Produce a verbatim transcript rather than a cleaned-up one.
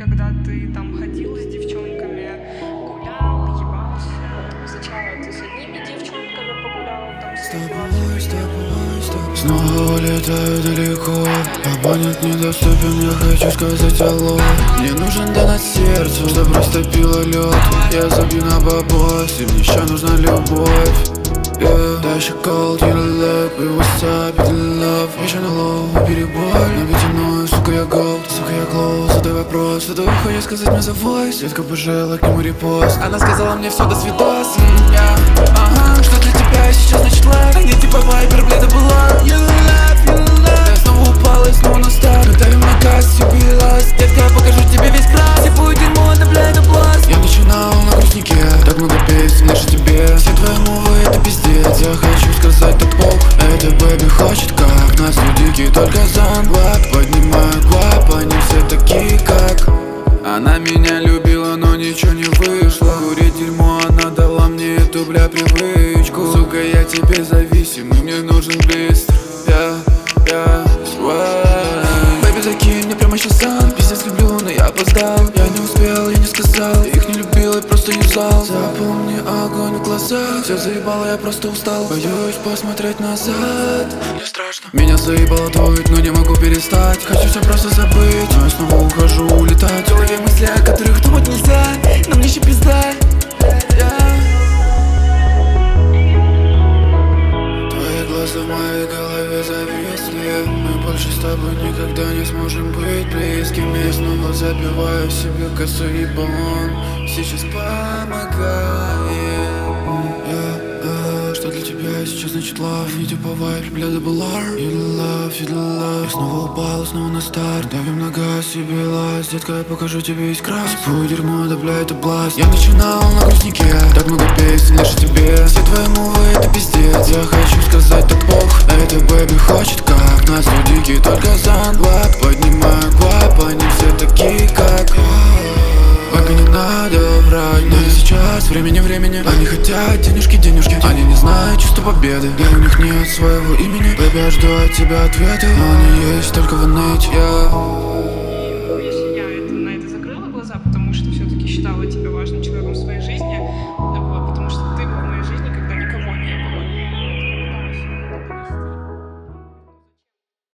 когда ты там ходил с девчонками, гулял, ебался. Сначала ты с одними девчонками погулял, там с тобой, с тобой, с тобой. Снова улетаю далеко, абонент недоступен, я хочу сказать алло. Мне нужен донат сердцу, чтоб растопило лед. Я забью на бабос, и мне еще нужна любовь. Yeah. Дальше call, you love, и what's up, you love. Еще на лоу, перебой, на битяную, сука я голд, сука я клоу. Задай вопрос, что ты хочешь сказать мне за voice? Детка пожала к нему репост, она сказала мне все, до свидос. mm, yeah. Ага, что для тебя сейчас значит лайк? А не типа вайбер, бля, это была you love, you love. Я снова упала и снова на старт, мы давим на газ, все билась. Детка, я покажу тебе весь крас, и будет дерьмо, это, бля, это бласт. Я начинал на грустнике, так много песен, лишь о тебе. Все твои мувы, это пиздец. Я хочу сказать так ох, эта бэби хочет как нас дикий, только зомбак. Поднимаю гвап, они все такие как. Она меня любила, но ничего не вышло. Курить дерьмо, она дала мне эту, бля, привычку. Сука, я тебе зависим, и мне нужен блистр. Я, я, свай. Бэби, закинь мне прямо сейчас сам. Пиздец люблю, но я опоздал. Я не успел, я не сказал. Их не любил, я просто юзал. Запомни огонь в глазах. Все заебало, я просто устал. Боюсь посмотреть назад. Мне страшно. Меня заебало твоить, но не могу перестать. Хочу все просто забыть, но я снова ухожу улетать. В голове мысли, о которых думать нельзя. Но мне еще пизда. Твои глаза в моей голове зависли. Мы больше с тобой никогда не сможем быть близкими. Я снова забиваю себе косу, ибо он сейчас помогает. Yeah, что для тебя сейчас значит love? Не типа вайб, бля, double R. You love, you love. Я снова упал, снова на старт. Давим на газ, себе лаз. Детка, я покажу тебе весь крас. Типа дерьмо, да, бля, это бласт. Я начинал на грустнике, так много песен, лишь о тебе. Все твои мувы, это пиздец. Я хочу сказать так ох, эта бэби хочет как нас дикий, только зомбак. Поднимаю гвап, они все такие как. Бэби, не надо врать, но сейчас времени времени. Они хотят денежки, денежки. Они не знают чувства победы, и у них нет своего имени. Бэби, я жду от тебя ответа, но они есть только в инете. Yeah.